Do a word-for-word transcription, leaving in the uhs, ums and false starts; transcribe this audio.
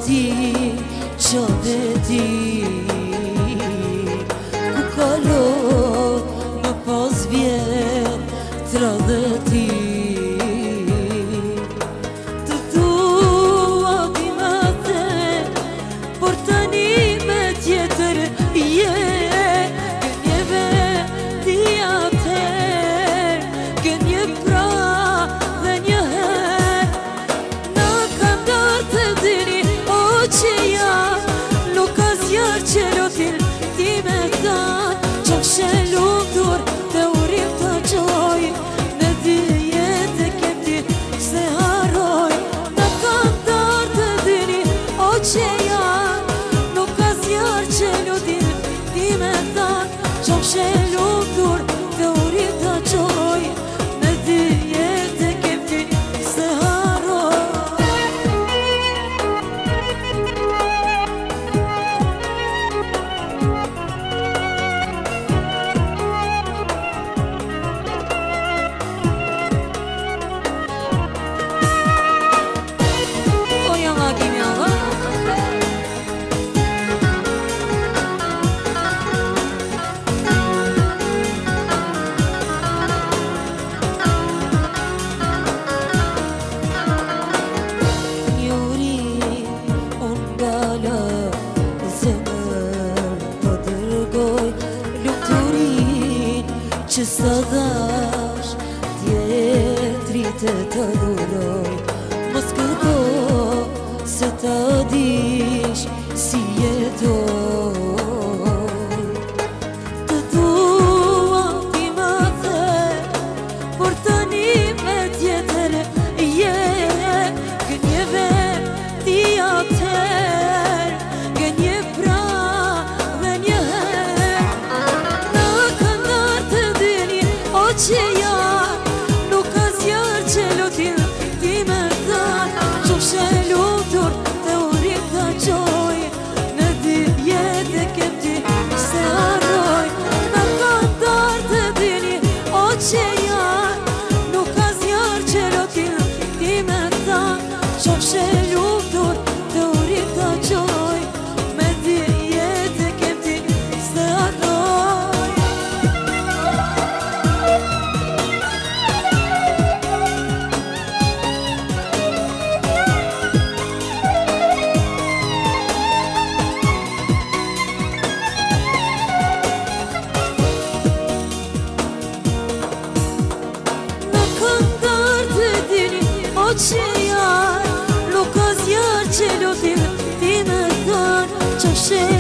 vedi, ciò vedi, ku kalon më pas vjen tradheti. Të dua ti më the, por tani me tjetër je. Gënjeve ti atëher, gënje pra dhe njëher. Na kam darë të dini o që ja, nuk ka zjarë që lotin ti me than. Qo këshe lumtur të urim të gjoj, në dy jetë kem ti se haroj. Na kam darë të dini o që ja, nuk ka zjarë që lotin ti me than. Qo këshe lumtur të urim të gjoj, në dy jetë kem ti se haroj. Që sa dhash tjetrit e të dhuroj, mos kërko se ta dish si jetoj. Të dua ti më the, por tani me tjetër je. Gënjeve ti atëher, gënje pra dhe njëher. Që ja, nuk ka zjarë që lotin ti me than. Qo këshe lumtur të urim të gjoj, në dy jetë e kem ti se haroj. Na kam darë të dini o që ja, nuk ka zjarë që lotin ti me than. Qo këshe lumtur të urim të gjoj, në dy jetë e kem ti se haroj. Që ja, nuk ka zjarë që lotin ti me than. Qo këshe